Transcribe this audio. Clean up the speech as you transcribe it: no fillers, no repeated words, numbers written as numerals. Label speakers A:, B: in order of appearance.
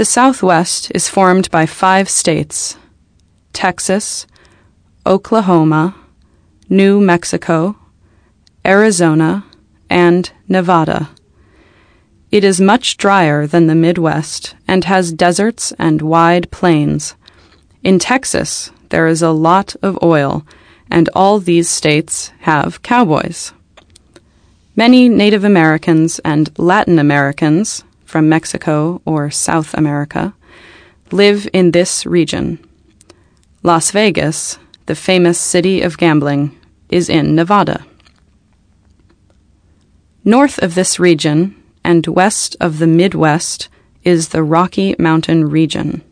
A: The Southwest is formed by 5 states: Texas, Oklahoma, New Mexico, Arizona, and Nevada. It is much drier than the Midwest and has deserts and wide plains. In Texas, there is a lot of oil, and all these states have cowboys. Many Native Americans and Latin Americans from Mexico or South America live in this region. Las Vegas, the famous city of gambling, is in Nevada. North of this region and west of the Midwest is the Rocky Mountain region.